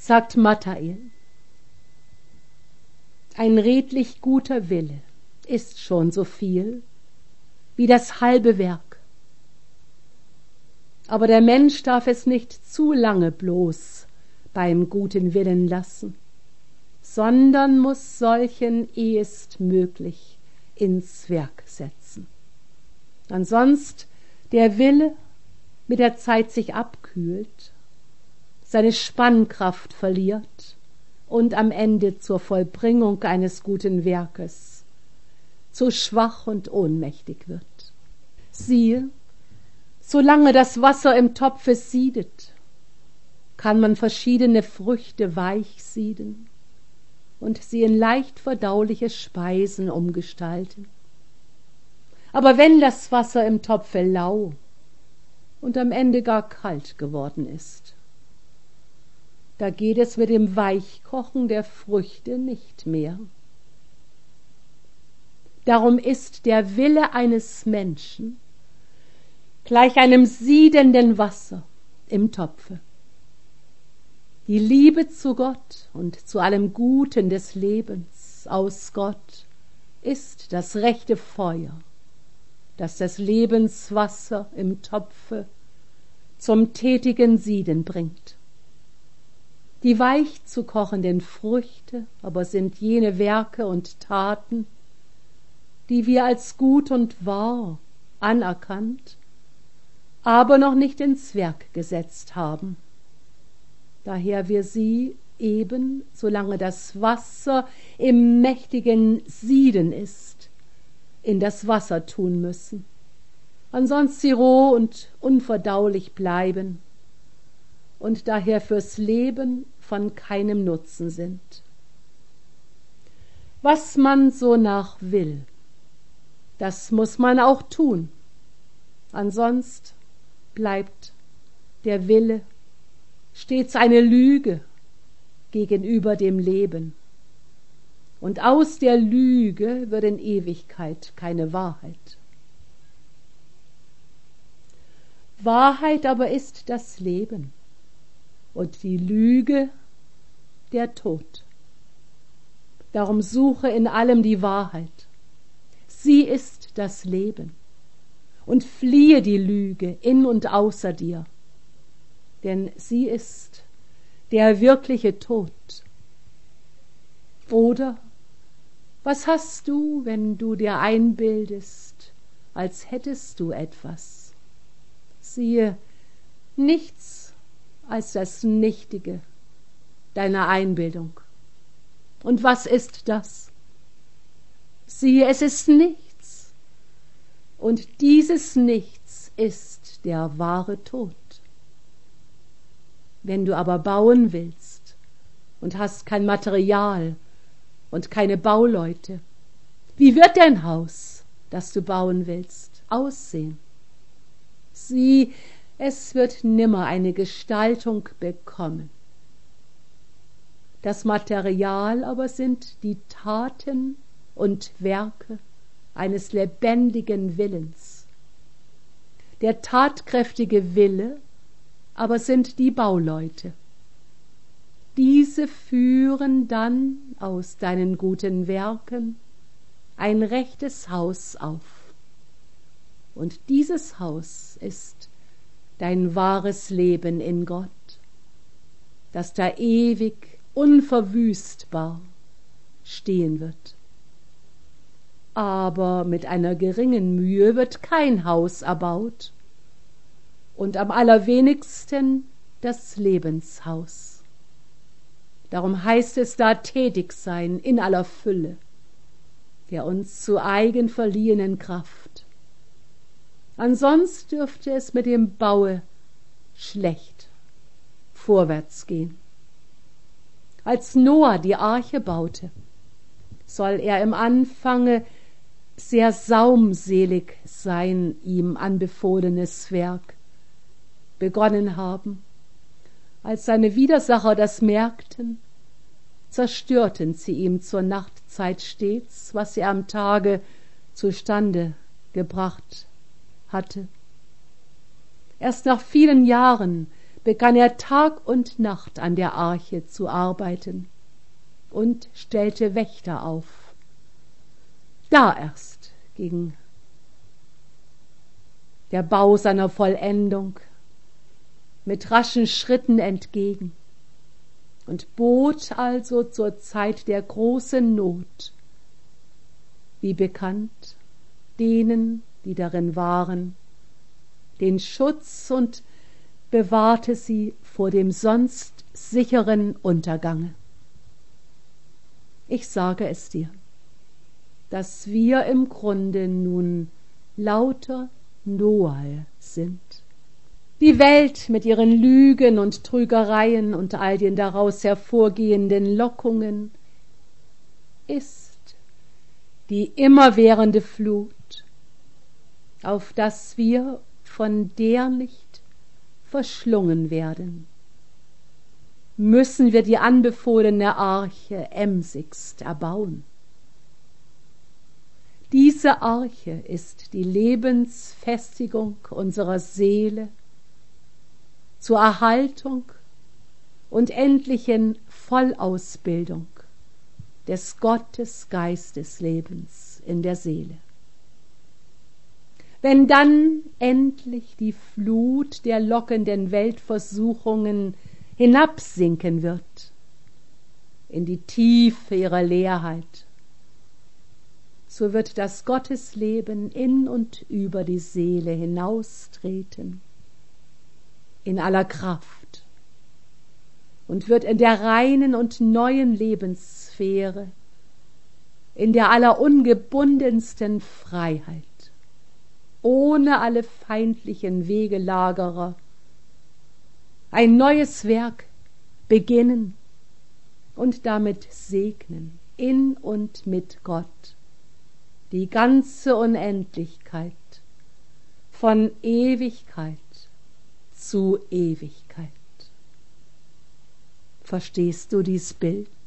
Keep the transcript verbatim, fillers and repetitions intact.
sagt Mathael. Ein redlich guter Wille ist schon so viel wie das halbe Werk. Aber der Mensch darf es nicht zu lange bloß beim guten Willen lassen, sondern muss solchen ehest möglich ins Werk setzen. Ansonst der Wille mit der Zeit sich abkühlt, seine Spannkraft verliert und am Ende zur Vollbringung eines guten Werkes zu schwach und ohnmächtig wird. Siehe, solange das Wasser im Topfe siedet, kann man verschiedene Früchte weich sieden und sie in leicht verdauliche Speisen umgestalten. Aber wenn das Wasser im Topfe lau und am Ende gar kalt geworden ist, da geht es mit dem Weichkochen der Früchte nicht mehr. Darum ist der Wille eines Menschen gleich einem siedenden Wasser im Topfe. Die Liebe zu Gott und zu allem Guten des Lebens aus Gott ist das rechte Feuer, das das Lebenswasser im Topfe zum tätigen Sieden bringt. Die weich zu kochenden Früchte aber sind jene Werke und Taten, die wir als gut und wahr anerkannt, aber noch nicht ins Werk gesetzt haben, daher wir sie eben, solange das Wasser im mächtigen Sieden ist, in das Wasser tun müssen, ansonst sie roh und unverdaulich bleiben und daher fürs Leben von keinem Nutzen sind. Was man so nach will, das muß man auch tun, ansonst bleibt der Wille stets eine Lüge gegenüber dem Leben. Und aus der Lüge wird in Ewigkeit keine Wahrheit. Wahrheit aber ist das Leben und die Lüge der Tod. Darum suche in allem die Wahrheit. Sie ist das Leben. Und fliehe die Lüge in und außer dir, denn sie ist der wirkliche Tod. Oder was hast du, wenn du dir einbildest, als hättest du etwas? Siehe, nichts als das Nichtige deiner Einbildung. Und was ist das? Siehe, es ist nichts. Und dieses Nichts ist der wahre Tod. Wenn du aber bauen willst und hast kein Material und keine Bauleute, wie wird dein Haus, das du bauen willst, aussehen? Sieh, es wird nimmer eine Gestaltung bekommen. Das Material aber sind die Taten und Werke eines lebendigen Willens. Der tatkräftige Wille aber sind die Bauleute. Diese führen dann aus deinen guten Werken ein rechtes Haus auf. Und dieses Haus ist dein wahres Leben in Gott, das da ewig unverwüstbar stehen wird. Aber mit einer geringen Mühe wird kein Haus erbaut und am allerwenigsten das Lebenshaus. Darum heißt es da tätig sein in aller Fülle, der uns zu eigen verliehenen Kraft. Ansonst dürfte es mit dem Baue schlecht vorwärts gehen. Als Noah die Arche baute, soll er im Anfange sehr saumselig sein ihm anbefohlenes Werk begonnen haben. Als seine Widersacher das merkten, zerstörten sie ihm zur Nachtzeit stets, was er am Tage zustande gebracht hatte. Erst nach vielen Jahren begann er Tag und Nacht an der Arche zu arbeiten und stellte Wächter auf. Da erst ging der Bau seiner Vollendung mit raschen Schritten entgegen und bot also zur Zeit der großen Not, wie bekannt, denen, die darin waren, den Schutz und bewahrte sie vor dem sonst sicheren Untergange. Ich sage es dir, dass wir im Grunde nun lauter Noah sind. Die Welt mit ihren Lügen und Trügereien und all den daraus hervorgehenden Lockungen ist die immerwährende Flut, auf dass wir von der nicht verschlungen werden. Müssen wir die anbefohlene Arche emsigst erbauen. Diese Arche ist die Lebensfestigung unserer Seele zur Erhaltung und endlichen Vollausbildung des Gottesgeisteslebens in der Seele. Wenn dann endlich die Flut der lockenden Weltversuchungen hinabsinken wird in die Tiefe ihrer Leerheit, so wird das Gottesleben in und über die Seele hinaustreten, in aller Kraft, und wird in der reinen und neuen Lebenssphäre, in der allerungebundensten Freiheit, ohne alle feindlichen Wegelagerer, ein neues Werk beginnen und damit segnen in und mit Gott die ganze Unendlichkeit von Ewigkeit zu Ewigkeit. Verstehst du dies Bild?